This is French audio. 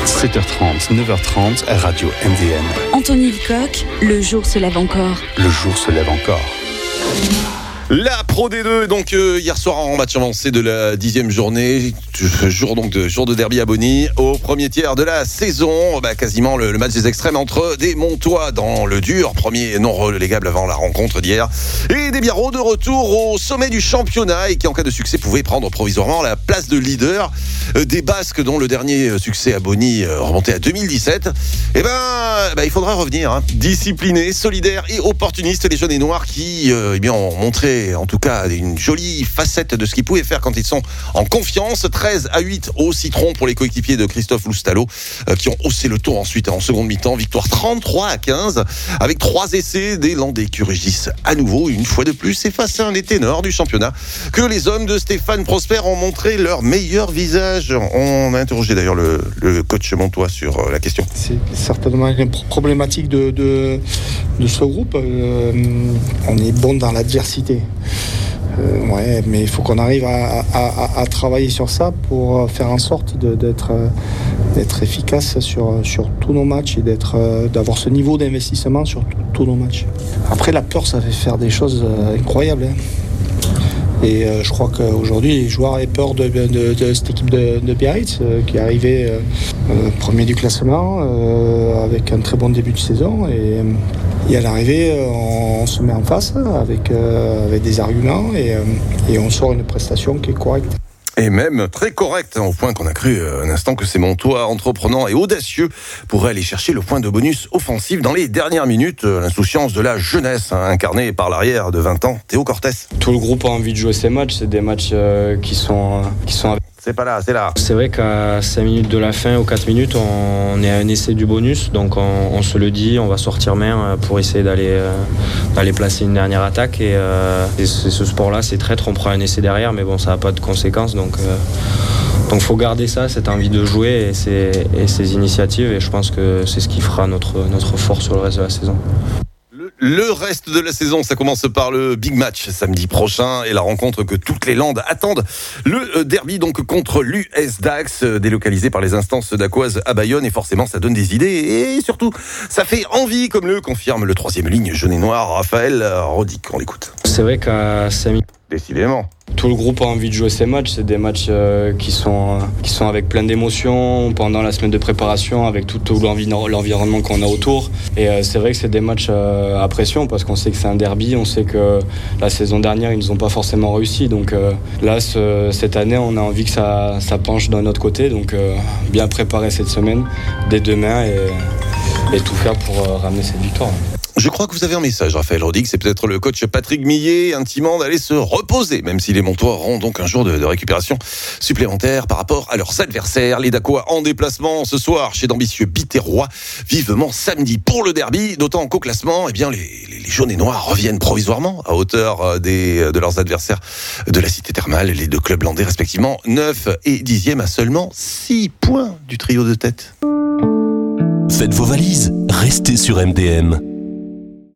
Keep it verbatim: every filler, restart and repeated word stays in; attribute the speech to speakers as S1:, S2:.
S1: sept heures trente, neuf heures trente, Radio M D M.
S2: Anthony Lecoq, le jour se lève encore.
S1: Le jour se lève encore.
S3: La Pro D deux, donc euh, hier soir en match avancé de la dixième journée, jour donc de jour de derby à Bonny, au premier tiers de la saison, bah, quasiment le, le match des extrêmes entre des Montois dans le dur, premier non relégable avant la rencontre d'hier, et des Biarros de retour au sommet du championnat et qui en cas de succès pouvaient prendre provisoirement la place de leader euh, des Basques dont le dernier succès à Bonny euh, remontait à deux mille dix-sept. Et ben, bah, il faudra revenir, hein. Disciplinés, solidaires et opportunistes, les jaunes et noirs qui euh, eh bien ont montré en tout cas une jolie facette de ce qu'ils pouvaient faire quand ils sont en confiance. Treize à huit au citron pour les coéquipiers de Christophe Loustalo euh, qui ont haussé le tour ensuite en seconde mi-temps. Victoire trente-trois à quinze avec trois essais des Landais qui rugissent à nouveau une fois de plus et face à un des ténors du championnat que les hommes de Stéphane Prosper ont montré leur meilleur visage. On a interrogé d'ailleurs le, le coach montois sur la question.
S4: C'est certainement une problématique de, de, de ce groupe. Euh, on est bon dans l'adversité. Euh, ouais, mais il faut qu'on arrive à, à, à travailler sur ça pour faire en sorte de, d'être, d'être efficace sur, sur tous nos matchs et d'être, d'avoir ce niveau d'investissement sur tous nos matchs. Après, la peur, ça fait faire des choses incroyables. Hein. Et euh, je crois qu'aujourd'hui, les joueurs avaient peur de, de, de, de cette équipe de, de Biarritz euh, qui est arrivée euh, euh, premier du classement euh, avec un très bon début de saison. Et, et à l'arrivée, euh, on se met en face avec, euh, avec des arguments et, euh, et on sort une prestation qui est correcte.
S3: Et même très correct, au point qu'on a cru un instant que ces Montois entreprenants et audacieux pourraient aller chercher le point de bonus offensif dans les dernières minutes. L'insouciance de la jeunesse, hein, incarnée par l'arrière de vingt ans, Théo Cortés.
S5: Tout le groupe a envie de jouer ces matchs, c'est des matchs euh, qui sont... Euh, qui sont...
S3: C'est pas là, c'est là.
S5: C'est vrai qu'à cinq minutes de la fin ou quatre minutes, on est à un essai du bonus, donc on, on se le dit, on va sortir main pour essayer d'aller, euh, d'aller placer une dernière attaque. Et, euh, et ce, ce sport-là, c'est traître, on prend un essai derrière, mais bon, ça n'a pas de conséquences. Donc il euh, donc faut garder ça, cette envie de jouer et ces, et ces initiatives. Et je pense que c'est ce qui fera notre, notre force sur le reste de la saison.
S3: Le reste de la saison, ça commence par le big match samedi prochain et la rencontre que toutes les Landes attendent. Le derby donc contre l'U S Dax, délocalisé par les instances dacoises à Bayonne, et forcément ça donne des idées et surtout ça fait envie, comme le confirme le troisième ligne jaune et noir Raphaël Rodic. On l'écoute.
S5: C'est vrai qu'à cinq minutes...
S3: Décidément.
S5: Tout le groupe a envie de jouer ces matchs, c'est des matchs euh, qui, sont, euh, qui sont avec plein d'émotions pendant la semaine de préparation, avec tout, tout l'environnement qu'on a autour. Et euh, c'est vrai que c'est des matchs euh, à pression parce qu'on sait que c'est un derby, on sait que la saison dernière ils nous ont pas forcément réussi. Donc euh, là, ce, cette année, on a envie que ça, ça penche d'un autre côté. Donc euh, bien préparer cette semaine dès demain et, et tout faire pour euh, ramener cette victoire.
S3: Je crois que vous avez un message, Raphaël Rodic. C'est peut-être le coach Patrick Millet, intimant d'aller se reposer, même si les Montois auront donc un jour de, de récupération supplémentaire par rapport à leurs adversaires. Les Dacois en déplacement ce soir chez d'ambitieux Biterrois, vivement samedi pour le derby, d'autant qu'au classement, eh bien, les, les, les jaunes et noirs reviennent provisoirement à hauteur des, de leurs adversaires de la cité thermale, les deux clubs landais respectivement, neuf et dixième à seulement six points du trio de tête.
S6: Faites vos valises, restez sur M D M.